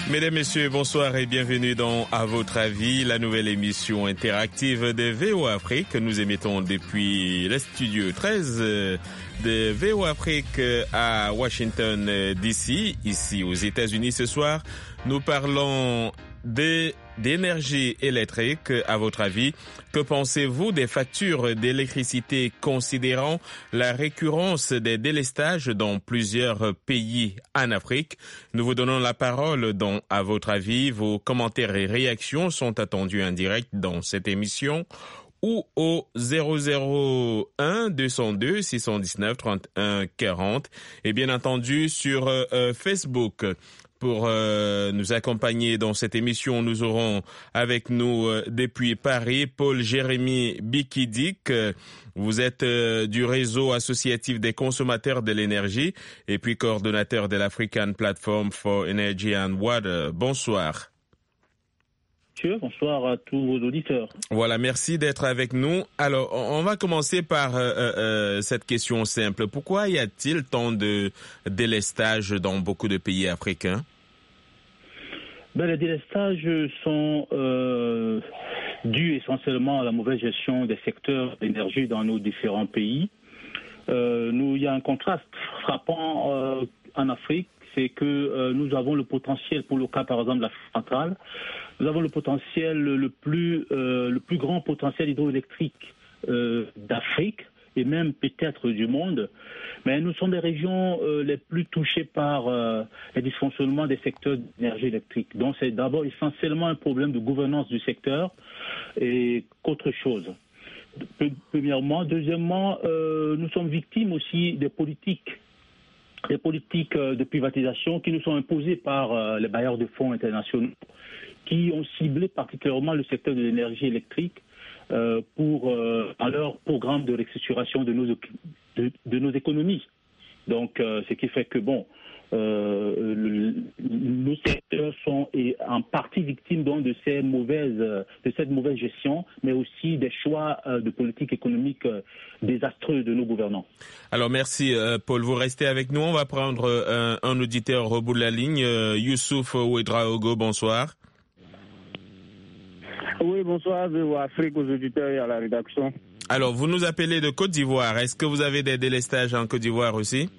Mesdames, Messieurs, bonsoir et bienvenue dans À votre avis, la nouvelle émission interactive de VOA Afrique. Nous émettons depuis le studio 13 de VOA Afrique à Washington DC, ici aux États-Unis. Ce soir, nous parlons d'énergie électrique. À votre avis, que pensez-vous des factures d'électricité considérant la récurrence des délestages dans plusieurs pays en Afrique? Nous vous donnons la parole dans À votre avis. Vos commentaires et réactions sont attendus en direct dans cette émission ou au 001 202 619 31 40 et bien entendu sur Facebook. Pour nous accompagner dans cette émission, nous aurons avec nous depuis Paris Paul Jérémy Bikidik. Vous êtes du réseau associatif des consommateurs de l'énergie et puis coordonnateur de l'African Platform for Energy and Water. Bonsoir. Bonsoir à tous vos auditeurs. Voilà, merci d'être avec nous. Alors, on va commencer par cette question simple. Pourquoi y a-t-il tant de délestages dans beaucoup de pays africains? Les délestages sont dus essentiellement à la mauvaise gestion des secteurs d'énergie dans nos différents pays. Il y a un contraste frappant en Afrique, c'est que nous avons le potentiel, pour le cas par exemple de l'Afrique centrale, nous avons le potentiel, le plus grand potentiel hydroélectrique d'Afrique et même peut-être du monde. Mais nous sommes des régions les plus touchées par les dysfonctionnements des secteurs d'énergie électrique. Donc c'est d'abord essentiellement un problème de gouvernance du secteur et qu'autre chose. Premièrement. Deuxièmement, nous sommes victimes aussi des politiques de privatisation qui nous sont imposées par les bailleurs de fonds internationaux qui ont ciblé particulièrement le secteur de l'énergie électrique pour leur programme de restructuration de nos économies. Donc, ce qui fait que nos secteurs sont en partie victimes donc de cette mauvaise gestion, mais aussi des choix de politique économique désastreux de nos gouvernants. Alors merci Paul, vous restez avec nous. On va prendre un auditeur au bout de la ligne, Youssouf Ouedraogo, bonsoir. Oui, bonsoir à Afrique, aux auditeurs et à la rédaction. Alors, vous nous appelez de Côte d'Ivoire. Est-ce que vous avez des délestages en Côte d'Ivoire aussi?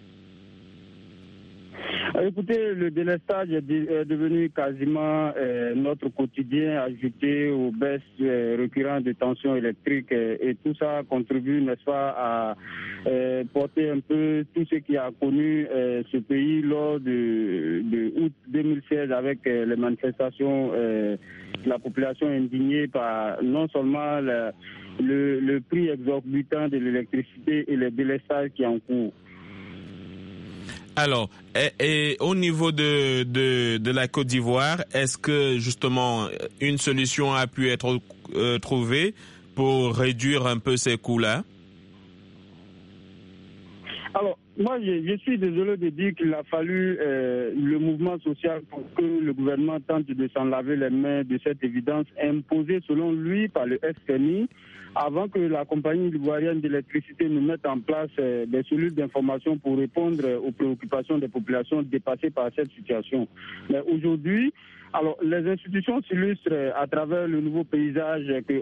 Écoutez, le délestage est devenu quasiment notre quotidien, ajouté aux baisses récurrentes de tensions électriques et tout ça contribue, n'est-ce pas, à porter un peu tout ce qui a connu ce pays lors de août 2016 avec les manifestations de la population indignée par non seulement le prix exorbitant de l'électricité et les délestages qui en cours. Alors, et au niveau de la Côte d'Ivoire, est-ce que justement une solution a pu être trouvée pour réduire un peu ces coûts-là? Alors, moi, je suis désolé de dire qu'il a fallu le mouvement social pour que le gouvernement tente de s'en laver les mains de cette évidence imposée, selon lui, par le FMI, avant que la compagnie ivoirienne d'électricité nous mette en place des cellules d'information pour répondre aux préoccupations des populations dépassées par cette situation. Mais aujourd'hui, alors les institutions s'illustrent à travers le nouveau paysage que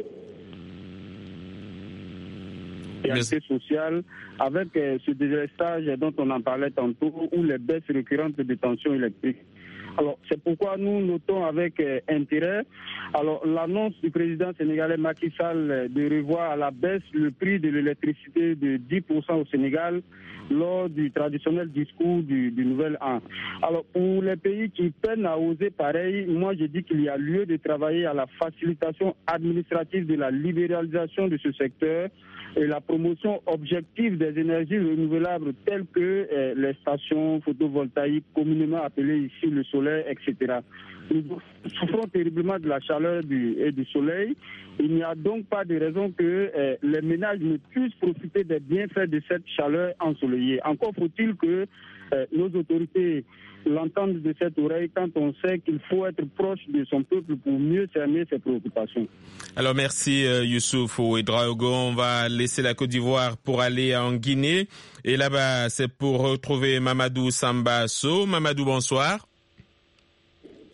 sociale avec ce délestage dont on en parlait tantôt ou les baisses récurrentes de tensions électriques. Alors, c'est pourquoi nous notons avec intérêt l'annonce du président sénégalais Macky Sall de revoir à la baisse le prix de l'électricité de 10% au Sénégal lors du traditionnel discours du Nouvel An. Alors, pour les pays qui peinent à oser pareil, moi je dis qu'il y a lieu de travailler à la facilitation administrative de la libéralisation de ce secteur et la promotion objective des énergies renouvelables telles que les stations photovoltaïques, communément appelées ici le solaire, etc. Nous souffrons terriblement de la chaleur et du soleil. Il n'y a donc pas de raison que les ménages ne puissent profiter des bienfaits de cette chaleur ensoleillée. Encore faut-il que nos autorités l'entendre de cette oreille quand on sait qu'il faut être proche de son peuple pour mieux cerner ses préoccupations. Alors merci Youssouf Ouedraogo. On va laisser la Côte d'Ivoire pour aller en Guinée. Et là-bas, c'est pour retrouver Mamadou Sambasso. Mamadou, bonsoir.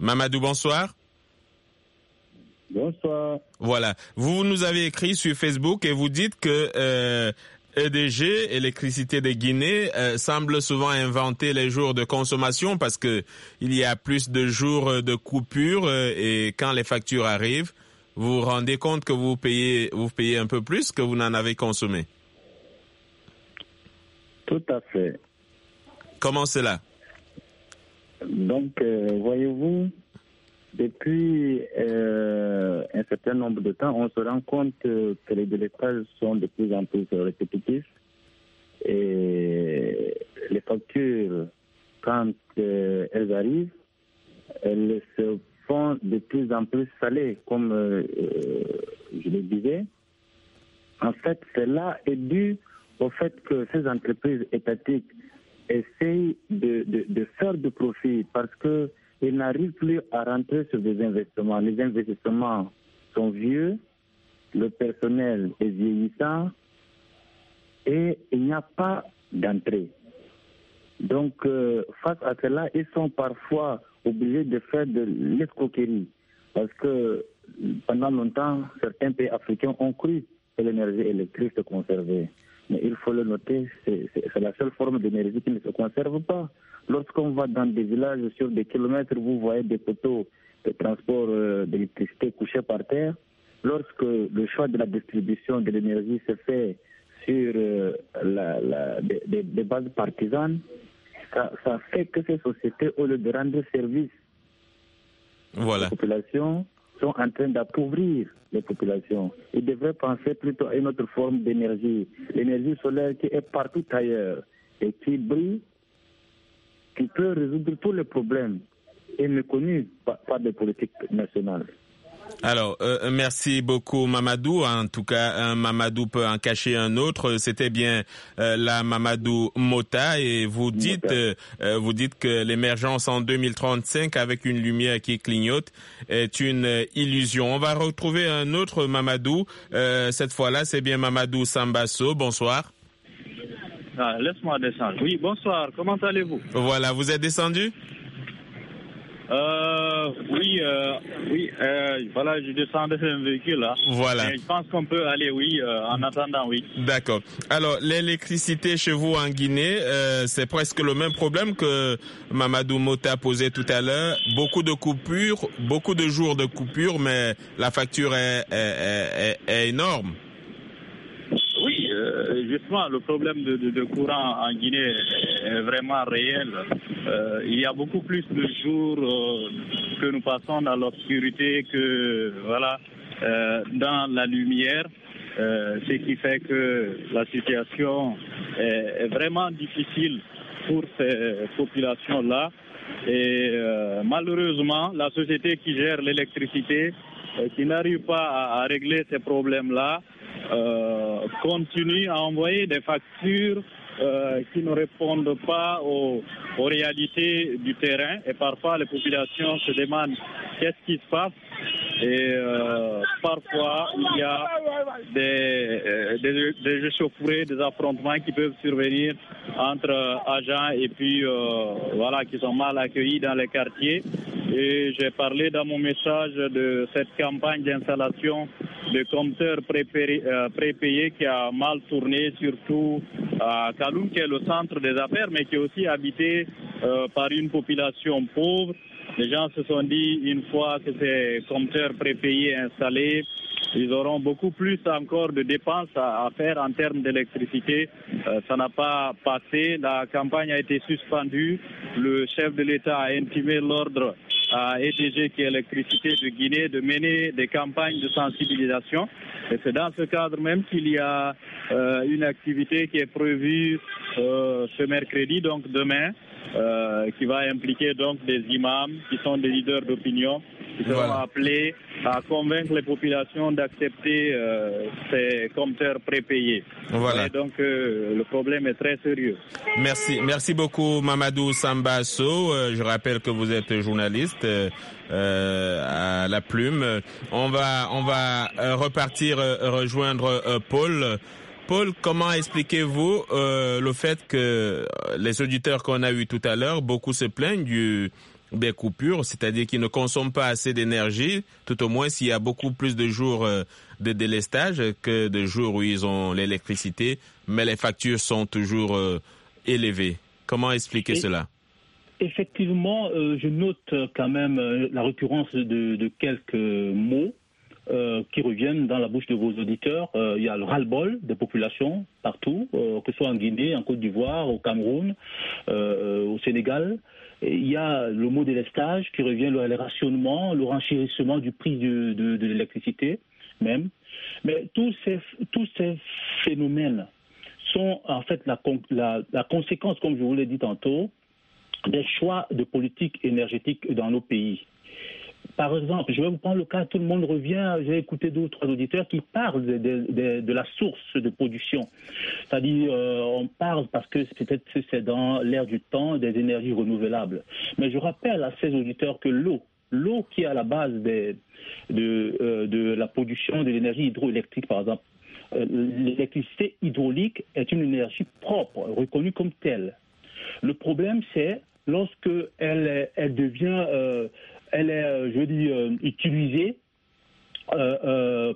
Mamadou, bonsoir. Bonsoir. Voilà. Vous nous avez écrit sur Facebook et vous dites que EDG, Électricité de Guinée, semble souvent inventer les jours de consommation parce que il y a plus de jours de coupure et quand les factures arrivent, vous vous rendez compte que vous payez un peu plus que vous n'en avez consommé. Tout à fait. Comment cela? Donc, voyez-vous, depuis un certain nombre de temps, on se rend compte que les délestages sont de plus en plus répétitifs et les factures, quand elles arrivent, elles se font de plus en plus salées, comme je le disais. En fait, cela est dû au fait que ces entreprises étatiques essayent de faire du profit parce qu'ils n'arrivent plus à rentrer sur des investissements. Les investissements sont vieux, le personnel est vieillissant et il n'y a pas d'entrée. Donc, face à cela, ils sont parfois obligés de faire de l'escroquerie parce que pendant longtemps, certains pays africains ont cru que l'énergie électrique se conservait. Mais il faut le noter, c'est la seule forme d'énergie qui ne se conserve pas. Lorsqu'on va dans des villages sur des kilomètres, vous voyez des poteaux de transport d'électricité couchés par terre. Lorsque le choix de la distribution de l'énergie se fait sur des bases partisanes, ça fait que ces sociétés, au lieu de rendre service à la population, sont en train d'appauvrir les populations. Ils devraient penser plutôt à une autre forme d'énergie, l'énergie solaire qui est partout ailleurs et qui brille, qui peut résoudre tous les problèmes et méconnue par des politiques nationales. Alors, merci beaucoup Mamadou. En tout cas, un Mamadou peut en cacher un autre. C'était bien la Mamadou Mota et vous dites que l'émergence en 2035 avec une lumière qui clignote est une illusion. On va retrouver un autre Mamadou. Cette fois-là, c'est bien Mamadou Sambasso. Bonsoir. Laisse-moi descendre. Oui, bonsoir. Comment allez-vous? Voilà, vous êtes descendu? Voilà, je descendais d'un véhicule là. Voilà. Et je pense qu'on peut aller, en attendant, oui. D'accord. Alors, l'électricité chez vous en Guinée, c'est presque le même problème que Mamadou Mota posait tout à l'heure. Beaucoup de coupures, beaucoup de jours de coupures, mais la facture est énorme. Oui, justement, le problème de courant en Guinée est vraiment réel. Il y a beaucoup plus de jours que nous passons dans l'obscurité que dans la lumière, ce qui fait que la situation est vraiment difficile pour ces populations-là. Et malheureusement, la société qui gère l'électricité, qui n'arrive pas à régler ces problèmes-là, continue à envoyer des factures qui ne répondent pas aux réalités du terrain. Et parfois, les populations se demandent qu'est-ce qui se passe. Et parfois, il y a des échauffourées, des affrontements qui peuvent survenir entre agents et puis qui sont mal accueillis dans les quartiers. Et j'ai parlé dans mon message de cette campagne d'installation de compteurs prépayés qui a mal tourné, surtout à Kaloum, qui est le centre des affaires, mais qui est aussi habité par une population pauvre. Les gens se sont dit, une fois que ces compteurs prépayés installés, ils auront beaucoup plus encore de dépenses à faire en termes d'électricité. Ça n'a pas passé. La campagne a été suspendue. Le chef de l'État a intimé l'ordre à EDG, qui est l'électricité de Guinée, de mener des campagnes de sensibilisation. Et c'est dans ce cadre même qu'il y a une activité qui est prévue ce mercredi, donc demain, qui va impliquer donc des imams qui sont des leaders d'opinion, qui seront appelés à convaincre les populations d'accepter ces compteurs prépayés. Voilà. Et donc le problème est très sérieux. Merci beaucoup Mamadou Sambasso. Je rappelle que vous êtes journaliste à La Plume. On va repartir rejoindre Paul. Paul, comment expliquez-vous le fait que les auditeurs qu'on a eus tout à l'heure, beaucoup se plaignent des coupures, c'est-à-dire qu'ils ne consomment pas assez d'énergie, tout au moins s'il y a beaucoup plus de jours de délestage que de jours où ils ont l'électricité, mais les factures sont toujours élevées. Comment expliquer cela? Effectivement, je note quand même la récurrence de quelques mots qui reviennent dans la bouche de vos auditeurs. Il y a le ras-le-bol des populations partout, que ce soit en Guinée, en Côte d'Ivoire, au Cameroun, au Sénégal. Et il y a le mot délestage qui revient, le rationnement, le renchérissement du prix de l'électricité même. Mais tous ces phénomènes sont en fait la conséquence, comme je vous l'ai dit tantôt, des choix de politique énergétique dans nos pays. Par exemple, je vais vous prendre le cas, tout le monde revient, j'ai écouté 2 ou 3 auditeurs qui parlent de la source de production. C'est-à-dire, on parle parce que peut-être c'est dans l'ère du temps des énergies renouvelables. Mais je rappelle à ces auditeurs que l'eau qui est à la base de la production de l'énergie hydroélectrique, par exemple, l'électricité hydraulique est une énergie propre, reconnue comme telle. Le problème, c'est lorsque elle devient, utilisée dans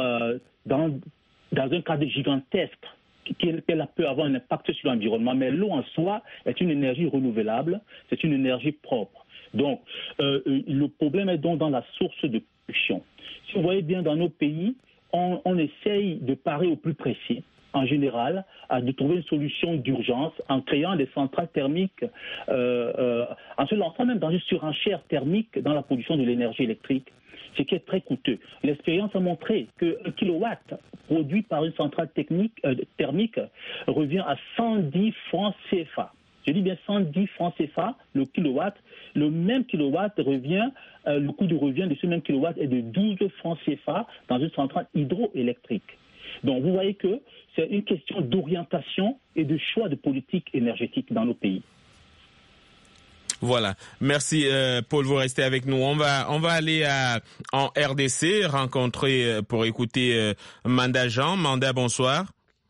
un cadre gigantesque, qu'elle peut avoir un impact sur l'environnement. Mais l'eau en soi est une énergie renouvelable, c'est une énergie propre. Donc, le problème est donc dans la source de production. Si vous voyez bien dans nos pays, on essaye de parer au plus précis, en général, de trouver une solution d'urgence en créant des centrales thermiques, en se lançant même dans une surenchère thermique dans la production de l'énergie électrique, ce qui est très coûteux. L'expérience a montré qu'un kilowatt produit par une centrale thermique revient à 110 francs CFA. Je dis bien 110 francs CFA, le kilowatt. Le même kilowatt revient, le coût de revient de ce même kilowatt est de 12 francs CFA dans une centrale hydroélectrique. Donc vous voyez que c'est une question d'orientation et de choix de politique énergétique dans nos pays. Voilà. Merci Paul, vous restez avec nous. On va aller en RDC rencontrer pour écouter Manda Jean. Manda, bonsoir.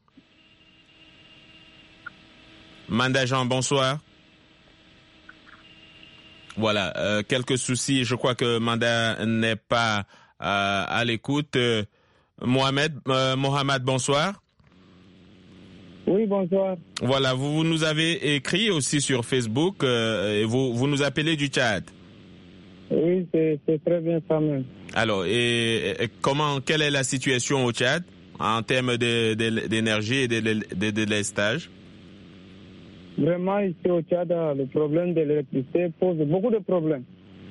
Manda Jean, bonsoir. Voilà, quelques soucis. Je crois que Manda n'est pas à l'écoute. Mohamed, bonsoir. Oui, bonsoir. Voilà, vous nous avez écrit aussi sur Facebook et vous nous appelez du Tchad. Oui, c'est très bien ça même. Alors, quelle est la situation au Tchad en termes d'énergie et de délestage? Vraiment, ici au Tchad, le problème de l'électricité pose beaucoup de problèmes.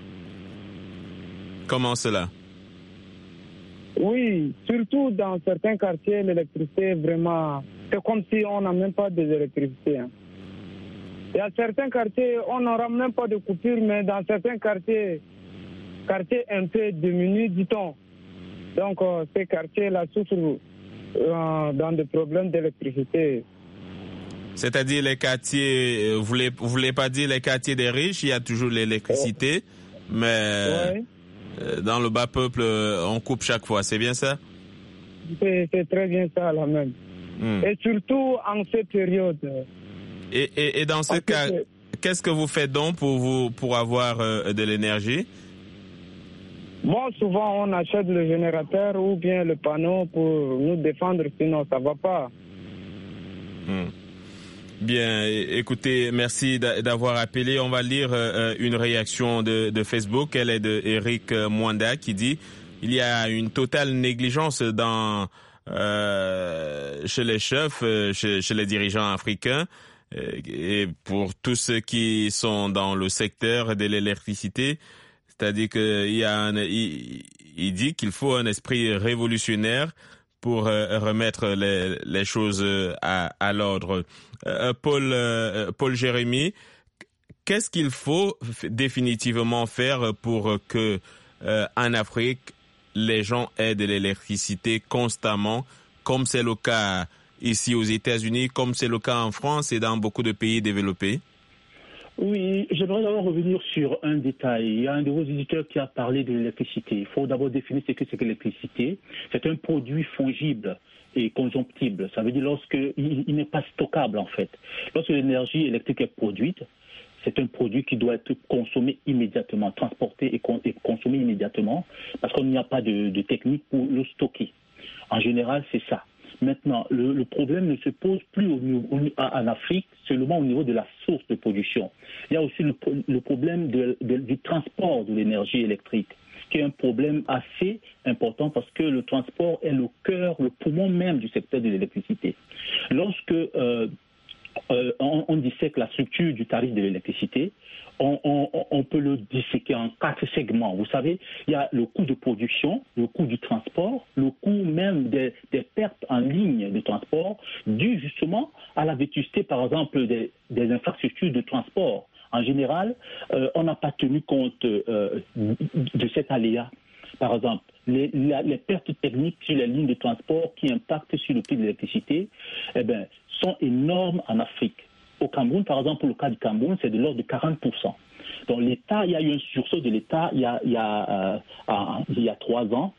Comment cela? Oui, surtout dans certains quartiers, l'électricité vraiment, c'est comme si on n'a même pas d'électricité. Il y a certains quartiers, on n'aura même pas de coupure, mais dans certains quartiers un peu diminués, dit-on. Donc, ces quartiers-là souffrent dans des problèmes d'électricité. C'est-à-dire les quartiers, vous voulez pas dire les quartiers des riches, il y a toujours l'électricité, mais ouais. Dans le bas peuple, on coupe chaque fois, c'est bien ça? C'est très bien ça, là même. Et surtout en cette période. Et dans ce cas, qu'est-ce que vous faites donc pour avoir de l'énergie? Bon, souvent on achète le générateur ou bien le panneau pour nous défendre, sinon ça va pas. Bien, écoutez, merci d'avoir appelé. On va lire une réaction de Facebook. Elle est de Eric Mwanda qui dit « Il y a une totale négligence chez les chefs, chez les dirigeants africains et pour tous ceux qui sont dans le secteur de l'électricité. C'est-à-dire il dit qu'il faut un esprit révolutionnaire pour remettre les choses à l'ordre. Paul Jérémy, qu'est-ce qu'il faut définitivement faire pour que en Afrique les gens aient de l'électricité constamment, comme c'est le cas ici aux États-Unis, comme c'est le cas en France et dans beaucoup de pays développés? Oui, j'aimerais d'abord revenir sur un détail. Il y a un de vos éditeurs qui a parlé de l'électricité. Il faut d'abord définir ce que c'est que l'électricité. C'est un produit fongible et consomptible. Ça veut dire lorsqu'il n'est pas stockable, en fait. Lorsque l'énergie électrique est produite, c'est un produit qui doit être consommé immédiatement, transporté et consommé immédiatement, parce qu'on n'y a pas de technique pour le stocker. En général, c'est ça. Maintenant, le problème ne se pose plus en Afrique, seulement au niveau de la source de production. Il y a aussi le problème du transport de l'énergie électrique, qui est un problème assez important parce que le transport est le cœur, le poumon même du secteur de l'électricité. Lorsque on dissèque la structure du tarif de l'électricité, on peut le disséquer en 4 segments. Vous savez, il y a le coût de production, le coût du transport, le coût même des pertes en ligne de transport, dû justement à la vétusté, par exemple, des infrastructures de transport. En général, on n'a pas tenu compte de cet aléa. Par exemple, les pertes techniques sur les lignes de transport qui impactent sur le prix de l'électricité sont énormes en Afrique. Au Cameroun, par exemple, pour le cas du Cameroun, c'est de l'ordre de 40%. Donc l'État, il y a eu un sursaut de l'État il y a 3 ans,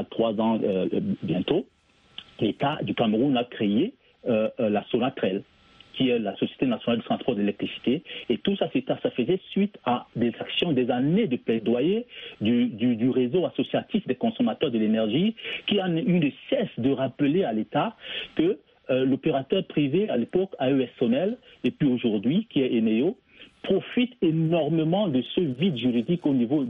bientôt. L'État du Cameroun a créé la Sonatrel, qui est la Société nationale de transport d'électricité. Et tout ça, ça faisait suite à des actions, des années de plaidoyer du réseau associatif des consommateurs de l'énergie, qui a eu de cesse de rappeler à l'État que l'opérateur privé à l'époque, AES Sonel, et puis aujourd'hui, qui est Eneo, profite énormément de ce vide juridique au niveau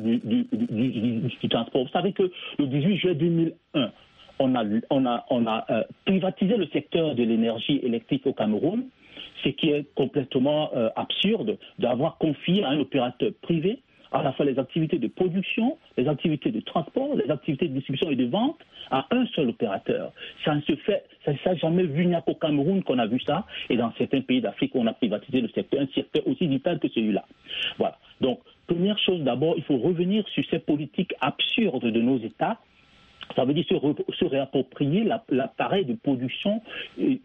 du transport. Vous savez que le 18 juillet 2001, on a privatisé le secteur de l'énergie électrique au Cameroun, ce qui est complètement absurde d'avoir confié à un opérateur privé à la fois les activités de production, les activités de transport, les activités de distribution et de vente à un seul opérateur. Ça ne s'est jamais vu, il n'y a qu'au Cameroun qu'on a vu ça, et dans certains pays d'Afrique on a privatisé le secteur, un secteur aussi vital que celui-là. Voilà. Donc, première chose d'abord, il faut revenir sur ces politiques absurdes de nos États. Ça veut dire se réapproprier l'appareil de production et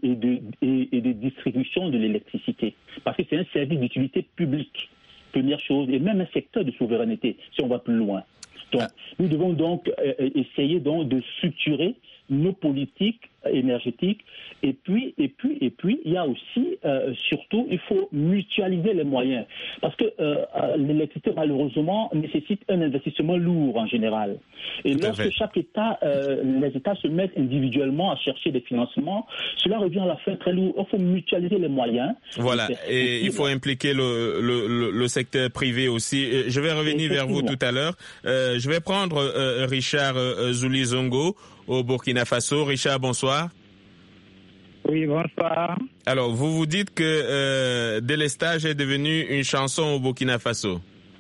de distribution de l'électricité. Parce que c'est un service d'utilité publique, première chose, et même un secteur de souveraineté, si on va plus loin. Donc, nous devons donc essayer donc de structurer nos politiques énergétiques. Et puis, il y a aussi, surtout, il faut mutualiser les moyens. Parce que l'électricité, malheureusement, nécessite un investissement lourd en général. Et lorsque chaque État, les États se mettent individuellement à chercher des financements, cela revient à la fin très lourd. Il faut mutualiser les moyens. Voilà, et il faut impliquer le secteur privé aussi. Je vais revenir vers vous tout à l'heure. Je vais prendre Richard Zulizongo au Burkina Faso. Richard, bonsoir. Oui, bonsoir. Alors, vous dites que délestage est devenu une chanson au Burkina Faso.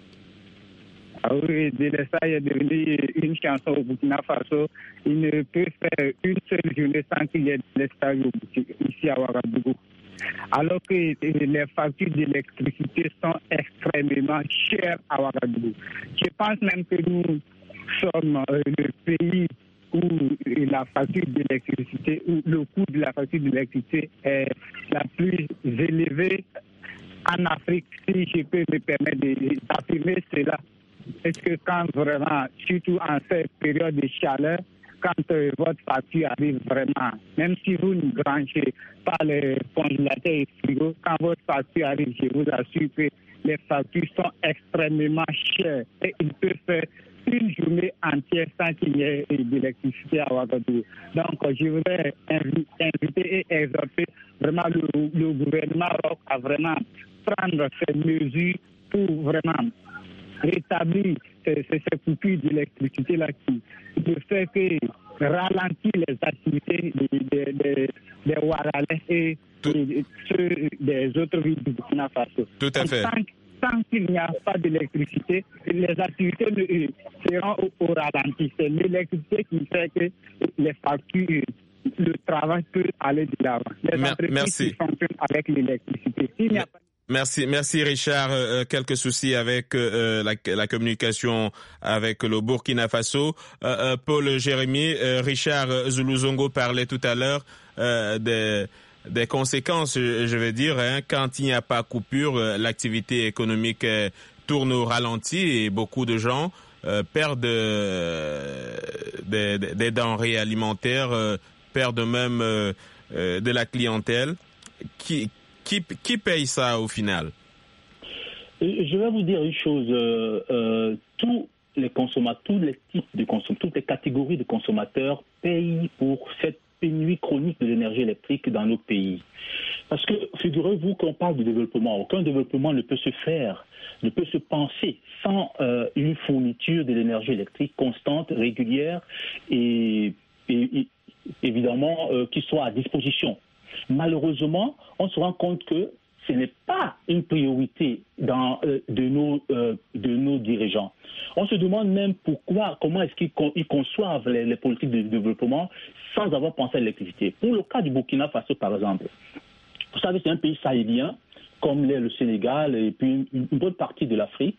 Ah oui, délestage est devenu une chanson au Burkina Faso. Il ne peut faire une seule journée sans qu'il y ait délestage ici à Ouagadougou. Alors que les factures d'électricité sont extrêmement chères à Ouagadougou. Je pense même que nous sommes le pays où la facture d'électricité, où le coût de la facture d'électricité est la plus élevée en Afrique, si je peux me permettre d'affirmer cela. Est-ce que quand vraiment, surtout en cette période de chaleur, quand votre facture arrive vraiment, même si vous ne branchez pas le congélateur et le frigo, quand votre facture arrive, je vous assure que les factures sont extrêmement chères et il peut faire une journée entière sans qu'il y ait d'électricité à Ouagadougou. Donc, je voudrais inviter et exhorter vraiment le gouvernement à vraiment prendre ces mesures pour vraiment rétablir ces coupures d'électricité-là qui ne fait que ralentir les activités des Ouaralais et ceux des autres villes du Burkina Faso. Tout à fait. Tant qu'il n'y a pas d'électricité, les activités seront au ralenti. C'est l'électricité qui fait que les factures, le travail peut aller de l'avant. Les entreprises qui fonctionnent avec l'électricité. Merci Richard. Quelques soucis avec la communication avec le Burkina Faso. Paul Jérémy, Richard Zuluzongo parlait tout à l'heure des conséquences, je vais dire, quand il n'y a pas coupure, l'activité économique tourne au ralenti et beaucoup de gens perdent des denrées alimentaires, perdent même de la clientèle. Qui paye ça au final? Je vais vous dire une chose. Tous les consommateurs, tous les types de consommateurs, toutes les catégories de consommateurs payent pour cette pénurie chronique de l'énergie électrique dans nos pays. Parce que figurez-vous qu'on parle de développement. Aucun développement ne peut se faire, ne peut se penser sans une fourniture de l'énergie électrique constante, régulière et évidemment qui soit à disposition. Malheureusement, on se rend compte que ce n'est pas une priorité de nos dirigeants. On se demande même comment est-ce qu'ils conçoivent les politiques de développement sans avoir pensé à l'électricité. Pour le cas du Burkina Faso, par exemple, vous savez, c'est un pays sahélien, comme l'est le Sénégal et puis une bonne partie de l'Afrique.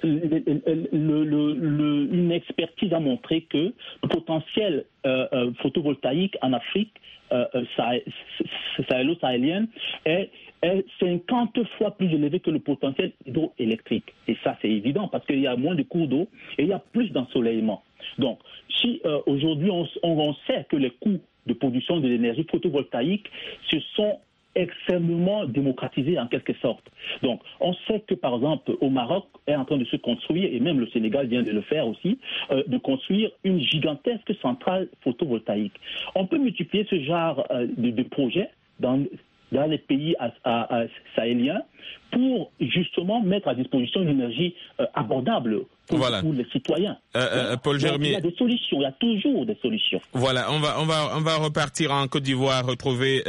Une expertise a montré que le potentiel photovoltaïque en Afrique sahélo-sahélienne est 50 fois plus élevé que le potentiel hydroélectrique. Et ça, c'est évident parce qu'il y a moins de cours d'eau et il y a plus d'ensoleillement. Donc, si aujourd'hui on sait que les coûts de production de l'énergie photovoltaïque se sont extrêmement démocratisés en quelque sorte. Donc, on sait que, par exemple, au Maroc est en train de se construire, et même le Sénégal vient de le faire aussi, de construire une gigantesque centrale photovoltaïque. On peut multiplier ce genre de projets dans les pays sahéliens pour justement mettre à disposition une énergie abordable pour les citoyens. Paul Jérémy, il y a des solutions, il y a toujours des solutions. Voilà, on va repartir en Côte d'Ivoire, retrouver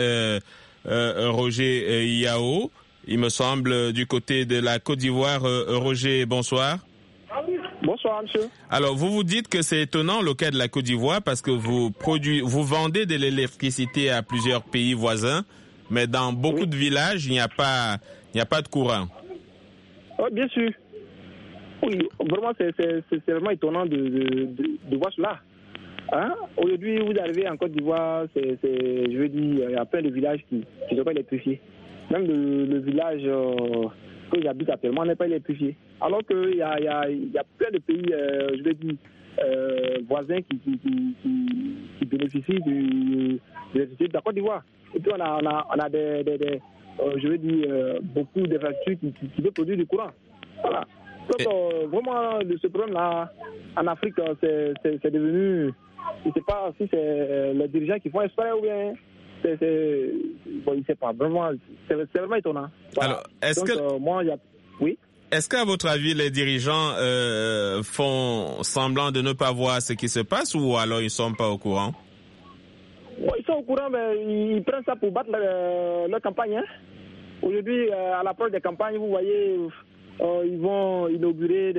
Roger Yao, il me semble, du côté de la Côte d'Ivoire. Roger, bonsoir. Bonsoir, monsieur. Alors, vous dites que c'est étonnant le cas de la Côte d'Ivoire parce que vous vendez de l'électricité à plusieurs pays voisins, mais dans beaucoup de villages, il n'y a pas de courant. Oui, bien sûr. Oui, vraiment, c'est vraiment étonnant de voir cela. Hein? Aujourd'hui, vous arrivez en Côte d'Ivoire, je veux dire, il y a plein de villages qui ne sont pas électrifiés. Même le village que j'habite actuellement n'est pas électrifié. Alors qu'il y a plein de pays, je veux dire, voisins qui bénéficient de l'électricité de la Côte d'Ivoire. Et puis on a je veux dire, beaucoup d'infrastructures qui veulent produire du courant. Voilà. Donc vraiment, ce problème-là, en Afrique, c'est devenu... Je ne sais pas si c'est les dirigeants qui font exprès ou bien... Bon, je ne sais pas. Vraiment, c'est vraiment étonnant. Voilà. Alors, oui? Est-ce qu'à votre avis, les dirigeants font semblant de ne pas voir ce qui se passe ou alors ils ne sont pas au courant? Bon, ils sont au courant, mais ils prennent ça pour battre leur campagne. Hein? Aujourd'hui, à l'approche des campagnes, vous voyez, ils vont inaugurer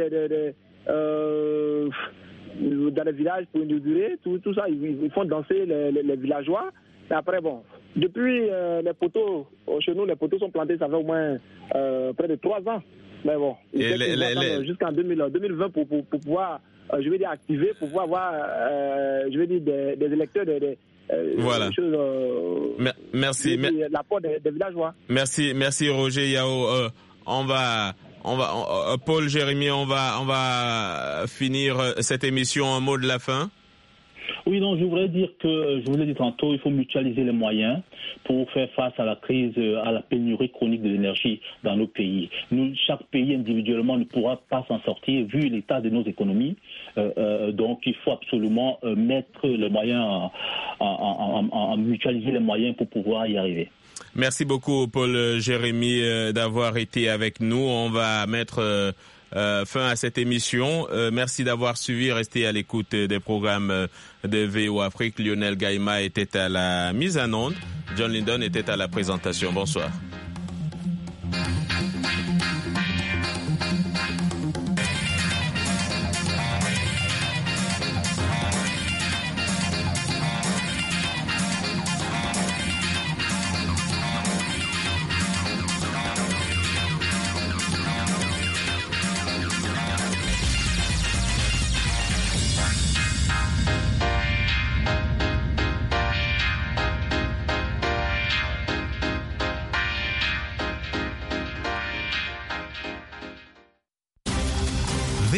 dans les villages pour inaugurer, tout ça, ils font danser les villageois. Et après, bon, depuis les poteaux, chez nous, les poteaux sont plantés, ça fait au moins près de 3 ans. Mais bon, jusqu'en 2020 pour pouvoir, je vais dire, activer, pour pouvoir avoir, je vais dire, des électeurs, voilà. Choses, merci. L'apport des villageois. Merci Roger Yao. Paul Jérémy, on va finir cette émission en mot de la fin. Oui, donc je voulais dire tantôt, il faut mutualiser les moyens pour faire face à la crise, à la pénurie chronique de l'énergie dans nos pays. Chaque pays individuellement ne pourra pas s'en sortir vu l'état de nos économies. Donc il faut absolument mettre les moyens, en mutualiser les moyens pour pouvoir y arriver. Merci beaucoup Paul Jérémy d'avoir été avec nous. On va mettre fin à cette émission. Merci d'avoir suivi. Restez à l'écoute des programmes de VO Afrique. Lionel Gaïma était à la mise en onde. John Lindon était à la présentation. Bonsoir.